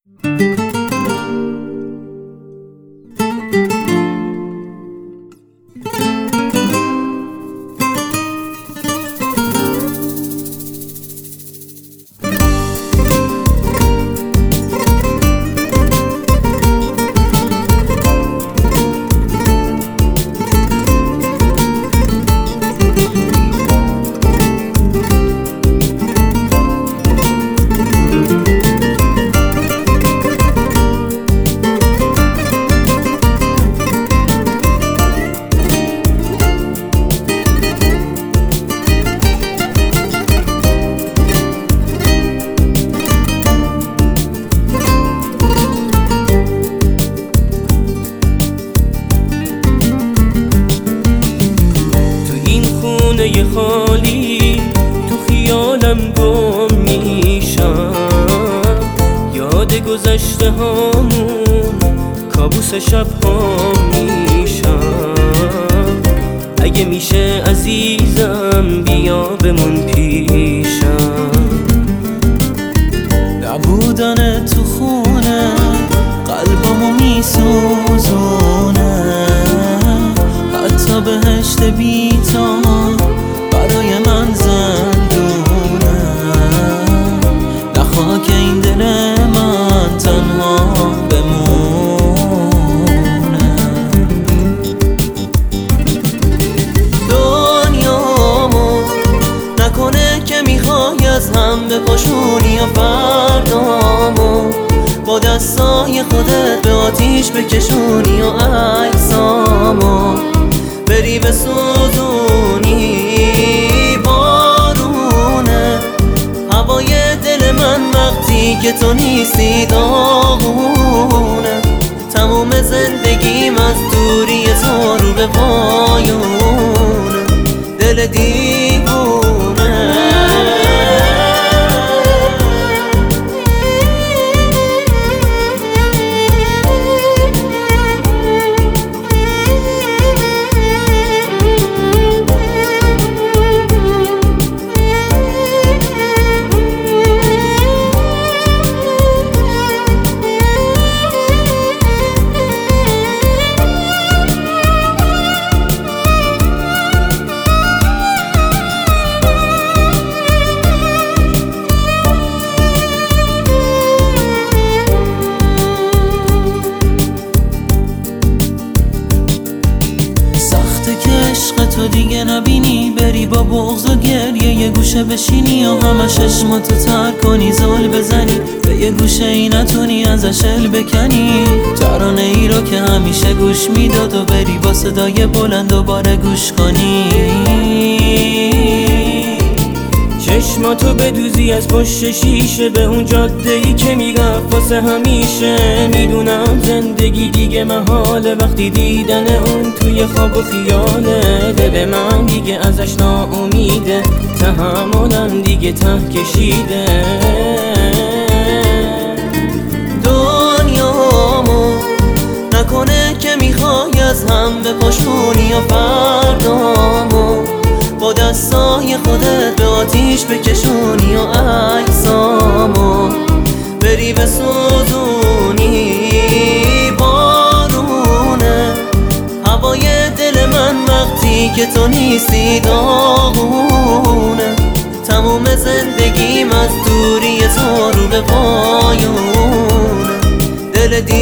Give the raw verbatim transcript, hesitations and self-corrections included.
خونه خالی تو خیالم گم میشم، یاد گذشته هامون کابوس شب ها میشم. اگه میشه عزیزم بیا بمون پیشم. نبودن تو خونه قلبمو میسوزونه، حتی بهشت بیتا برای من زندونه. نه خاک این دل من تنها بمونه. دنیامو نکنه که میخوای از هم بپاشونی یا فردامو با دستای خودت به آتیش بکشونی و عکسامو بری بسوزونی. بارونه هوای دل من وقتی که تو نیستی داغونه. تموم زندگیم از دوری تو رو به پایونه. دل دیوونه تو دیگه نبینی، بری با بغض و گریه یه گوشه بشینی و همه چشماتو تر کنی، زل بزنی به یه گوشه ای نتونی ازش ال بکنی. ترانه ای رو که همیشه گوش میداد و بری با صدای بلند دوباره گوش کنی. چشماتو بدوزی از پشت شیشه به اون جاده ای که میرفت واسه همیشه. میدونم زندگی دیگه محاله وقتی دیدن اون توی خواب و خیاله. دل من دیگه ازش ناامیده، تحملم دیگه ته کشیده. دنیامو نکنه که میخوای از هم بپاشونی یا فردامو با دستای خودت به آتیش بکشونی و عکسامو بری بسوزونی. بارونه هوای دل من وقتی که تو نیستی داغونه. تموم زندگیم از دوری تو رو به پایونه. دل